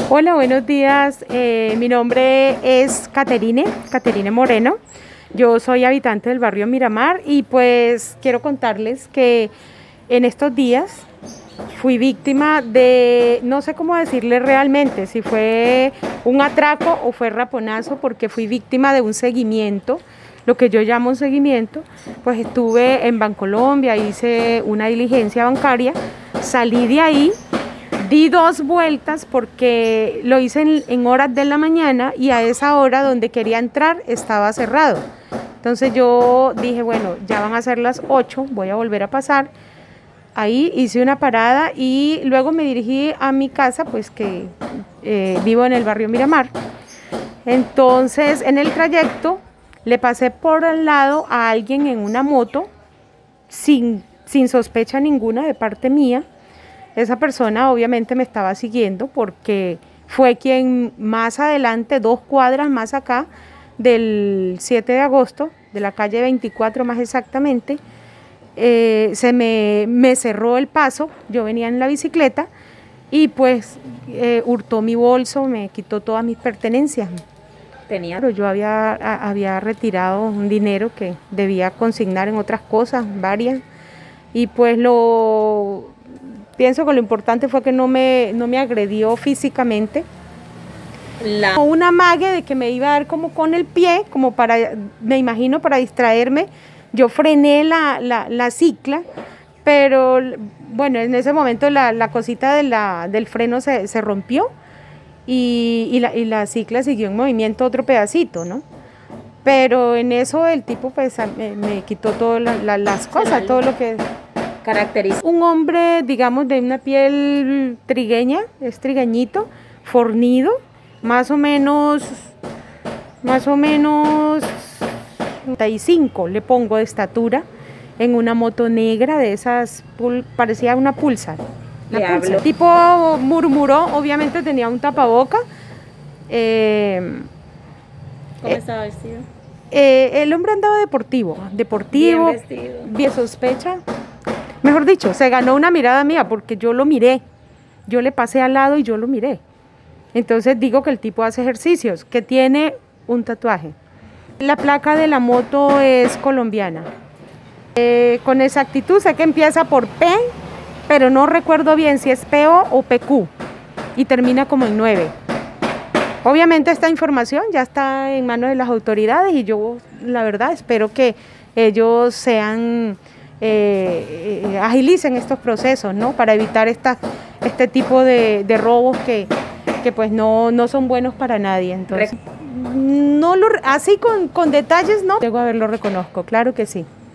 Hola, buenos días. Mi nombre es Caterine Moreno. Yo soy habitante del barrio Miramar y pues quiero contarles que en estos días fui víctima de, no sé cómo decirle realmente, si fue un atraco o fue raponazo, porque fui víctima de un seguimiento, lo que yo llamo un seguimiento. Pues estuve en Bancolombia, hice una diligencia bancaria, salí de ahí. Di 2 vueltas porque lo hice en horas de la mañana y a esa hora donde quería entrar estaba cerrado. Entonces yo dije, bueno, ya van a ser las 8, voy a volver a pasar. Ahí hice una parada y luego me dirigí a mi casa, pues que vivo en el barrio Miramar. Entonces en el trayecto le pasé por al lado a alguien en una moto sin sospecha ninguna de parte mía. Esa persona obviamente me estaba siguiendo porque fue quien más adelante, 2 cuadras más acá, del 7 de agosto, de la calle 24 más exactamente, me cerró el paso. Yo venía en la bicicleta y pues hurtó mi bolso, me quitó todas mis pertenencias. Yo había retirado un dinero que debía consignar en otras cosas, varias, y pues pienso que lo importante fue que no me agredió físicamente. Un amague de que me iba a dar como con el pie, como me imagino, para distraerme. Yo frené la cicla, pero bueno, en ese momento la cosita del freno se rompió y la cicla siguió en movimiento otro pedacito, ¿no? Pero en eso el tipo pues me quitó todas las cosas, todo lo que caracteriza. Un hombre, digamos, de una piel trigueña, es trigueñito, fornido, más o menos 35 le pongo de estatura, en una moto negra de esas, parecía una Pulsar. El tipo murmuró, obviamente tenía un tapaboca. ¿Cómo estaba vestido? El hombre andaba deportivo, bien vestido. Bien sospecha. Mejor dicho, se ganó una mirada mía porque yo lo miré. Yo le pasé al lado y yo lo miré. Entonces digo que el tipo hace ejercicios, que tiene un tatuaje. La placa de la moto es colombiana. Con exactitud sé que empieza por P, pero no recuerdo bien si es PO o PQ y termina como en 9. Obviamente esta información ya está en manos de las autoridades y yo la verdad espero que ellos agilicen estos procesos, ¿no? Para evitar este tipo de robos que pues no son buenos para nadie. Entonces, así con detalles no. Luego a ver, lo reconozco, claro que sí.